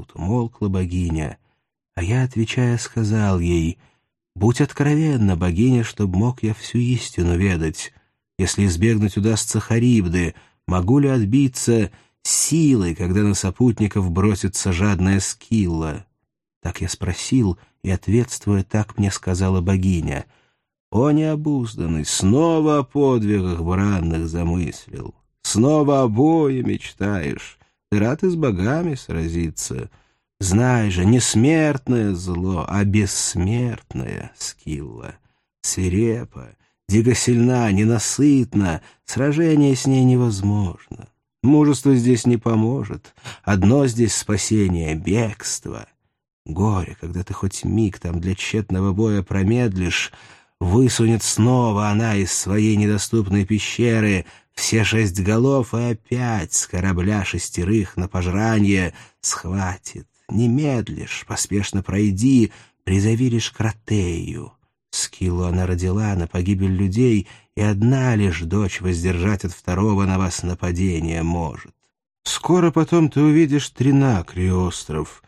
Тут умолкла богиня, а я, отвечая, сказал ей: «Будь откровенна, богиня, чтоб мог я всю истину ведать. Если избегнуть удастся Харибды, могу ли отбиться силой, когда на сопутников бросится жадная Скилла?» Так я спросил, и, ответствуя, так мне сказала богиня: «О необузданный, снова о подвигах бранных замыслил, снова о бое мечтаешь, ты рад и с богами сразиться. Знай же, не смертное зло, а бессмертное Скилла. Свирепа, дико сильна, ненасытна, сражение с ней невозможно. Мужество здесь не поможет, одно здесь спасение — бегство. Горе, когда ты хоть миг там для тщетного боя промедлишь, высунет снова она из своей недоступной пещеры все 6 голов и опять с корабля 6 на пожранье схватит. Не медлишь, поспешно пройди, призови лишь Кратею. Скиллу она родила на погибель людей, и одна лишь дочь воздержать от второго на вас нападения может. Скоро потом ты увидишь Тринакрий остров.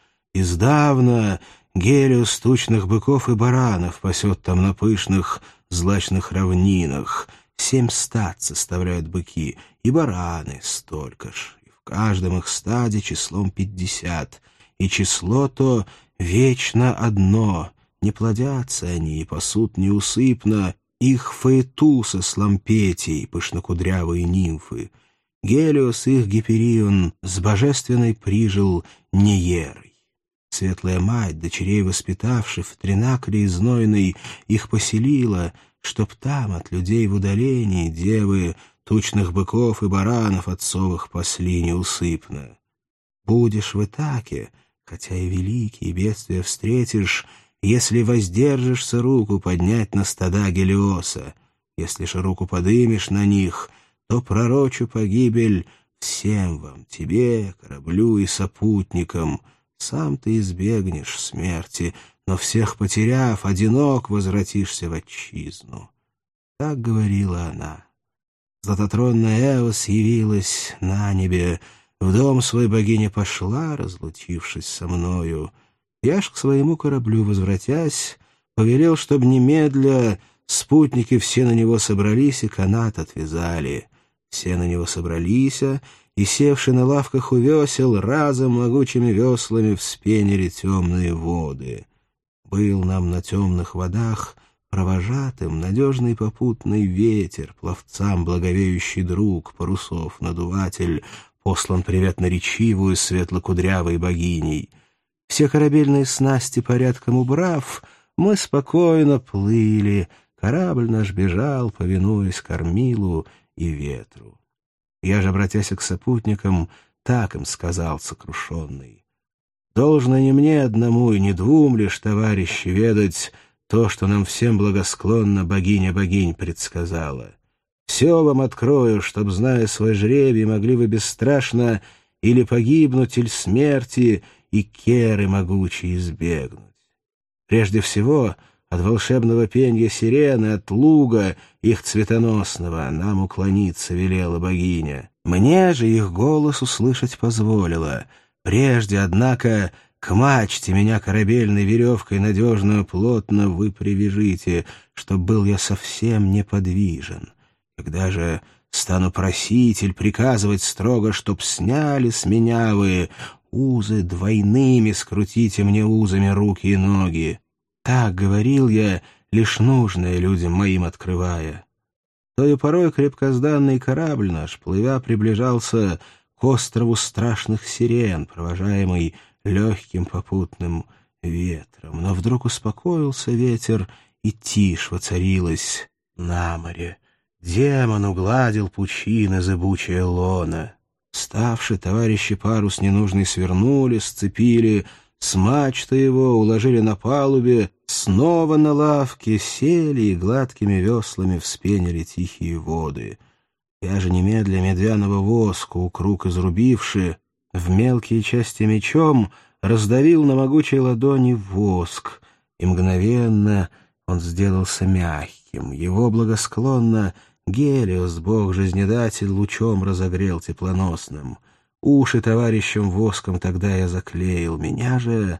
Издавна Гелиос тучных быков и баранов пасет там на пышных злачных равнинах. 7 стад составляют быки, и бараны столько ж, и в каждом их стаде числом 50, и число то вечно одно, не плодятся они и пасут неусыпно их Фаэтуса с лампетий, пышнокудрявые нимфы. Гелиос их Гиперион с божественной прижил Неерой. Светлая мать, дочерей воспитавших в Тринакрии знойной, их поселила, чтоб там от людей в удалении девы тучных быков и баранов отцовых пасли неусыпно. Будешь в Итаке, хотя и великие бедствия встретишь, если воздержишься руку поднять на стада Гелиоса. Если же руку подымешь на них, то пророчу погибель всем вам, тебе, кораблю и сопутникам. Сам ты избегнешь смерти, но всех потеряв, одинок возвратишься в отчизну». Так говорила она. Златотронная Эос явилась на небе, в дом свой богиня пошла, разлучившись со мною. Я ж к своему кораблю возвратясь, повелел, чтоб немедля спутники все на него собрались и канат отвязали. Все на него собрались, и, севши на лавках у весел, разом могучими веслами вспенили темные воды. Был нам на темных водах провожатым надежный попутный ветер, пловцам благовеющий друг, парусов надуватель, послан приветно-речивую светло-кудрявой богиней. Все корабельные снасти порядком убрав, мы спокойно плыли, корабль наш бежал, повинуясь кормилу и ветру. Я же, обратясь к сопутникам, так им сказал сокрушенный: «Должно не мне одному и не двум лишь, товарищи, ведать то, что нам всем благосклонно богиня богинь предсказала. Все вам открою, чтоб, зная свой жребий, могли вы бесстрашно или погибнуть, или смерти, и керы могучие избегнуть. Прежде всего, от волшебного пенья сирены, от луга их цветоносного нам уклониться велела богиня. Мне же их голос услышать позволила. Прежде, однако, к мачте меня корабельной веревкой надежную плотно вы привяжите, чтоб был я совсем неподвижен. Когда же стану просить или приказывать строго, чтоб сняли с меня вы узы двойными, скрутите мне узами руки и ноги. Так говорил я, лишь нужное людям моим открывая. Тою порой крепкозданный корабль наш, плывя, приближался к острову страшных сирен, провожаемый легким попутным ветром. Но вдруг успокоился ветер, и тишь воцарилась на море. Демон угладил пучины зыбучее лоно. Ставши, товарищи парус ненужный свернули, сцепили, с мачты его уложили на палубе, снова на лавке сели и гладкими веслами вспенили тихие воды. Я же немедля медвяного воску, у круг изрубивши, в мелкие части мечом раздавил на могучей ладони воск, и мгновенно он сделался мягким. Его благосклонно Гелиос, бог-жизнедатель, лучом разогрел теплоносным. Уши товарищам воском тогда я заклеил. Меня же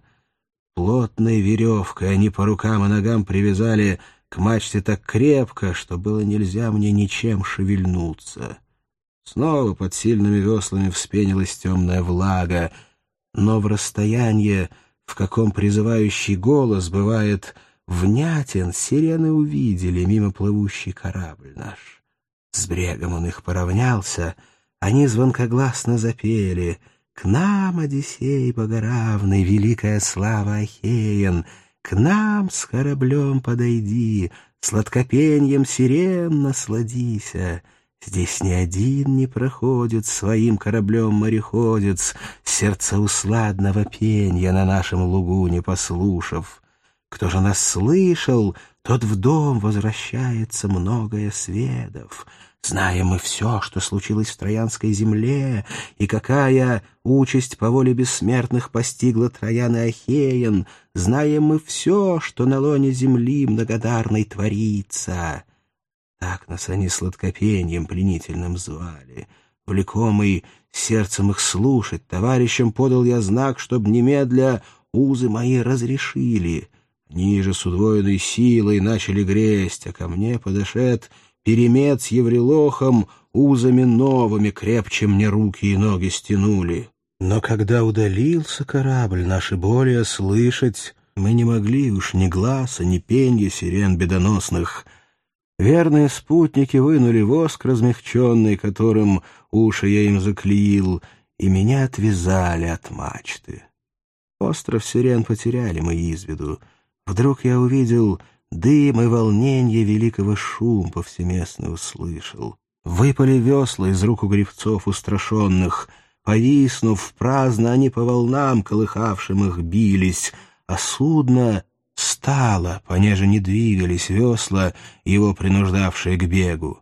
плотной веревкой они по рукам и ногам привязали к мачте так крепко, что было нельзя мне ничем шевельнуться. Снова под сильными веслами вспенилась темная влага, но в расстоянии, в каком призывающий голос бывает внятен, сирены увидели мимо плывущий корабль наш. С брегом он их поравнялся, они звонкогласно запели: «К нам, Одиссей богоравный, великая слава Ахеян, к нам с кораблем подойди, сладкопеньем сирен насладися. Здесь ни один не проходит своим кораблем мореходец, сердцеусладного пенья на нашем лугу не послушав. Кто же нас слышал, тот в дом возвращается, многое сведав. Знаем мы все, что случилось в Троянской земле, и какая участь по воле бессмертных постигла Троян и Ахеян. Знаем мы все, что на лоне земли многодарной творится». Так нас они сладкопеньем пленительным звали. Влекомый сердцем их слушать, товарищам подал я знак, чтоб немедля узы мои разрешили. Они же с удвоенной силой начали гресть, а ко мне подошед Перемет с Еврелохом узами новыми крепче мне руки и ноги стянули. Но когда удалился корабль, наши более слышать мы не могли уж ни гласа, ни пенья сирен бедоносных. Верные спутники вынули воск размягченный, которым уши я им заклеил, и меня отвязали от мачты. Остров сирен потеряли мы из виду. Вдруг я увидел дым и волненье великого шум повсеместно услышал. Выпали весла из рук у гребцов устрашенных. Повиснув праздно, они по волнам, колыхавшим их, бились, а судно стало, понеже не двигались весла, его принуждавшие к бегу.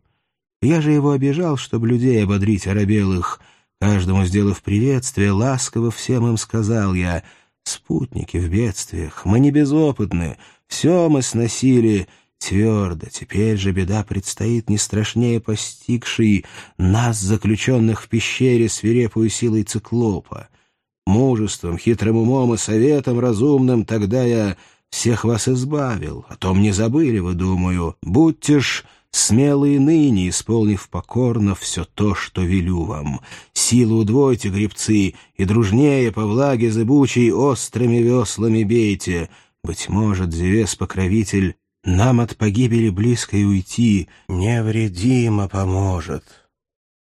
Я же его обижал, чтоб людей ободрить оробелых. Каждому сделав приветствие, ласково всем им сказал я: «Спутники в бедствиях, мы не безопытны, все мы сносили твердо. Теперь же беда предстоит не страшнее постигшей нас, заключенных в пещере свирепую силой циклопа. Мужеством, хитрым умом и советом разумным тогда я всех вас избавил. О том не забыли вы, думаю. Будьте ж смелые ныне, исполнив покорно все то, что велю вам. Силу удвойте, гребцы, и дружнее по влаге зыбучей острыми веслами бейте. Быть может, Зевес-покровитель нам от погибели близкой уйти невредимо поможет».